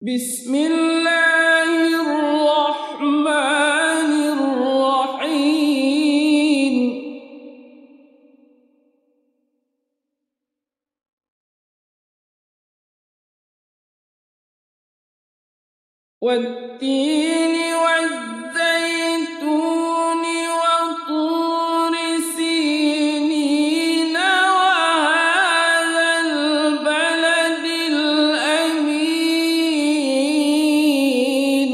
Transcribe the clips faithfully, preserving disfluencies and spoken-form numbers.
بسم الله الرحمن الرحيم. والتين والزيتون وطور سينين وهذا البلد الأمين.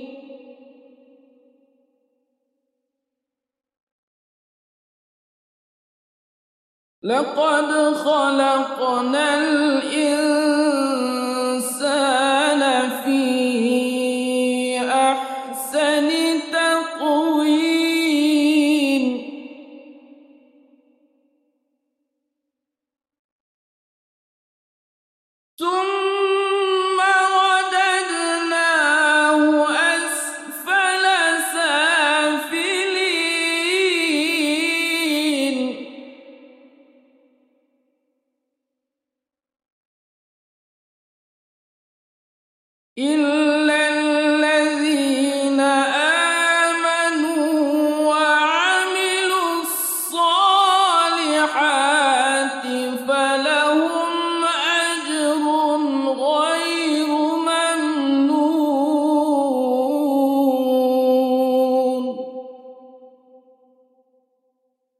لقد خلقنا الإنسان في أحسن تقويم. ثم رددناه أسفل سافلين. إلا الذين آمنوا وعملوا الصالحات فلهم أجر غير ممنون.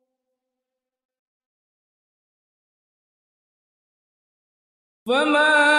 فما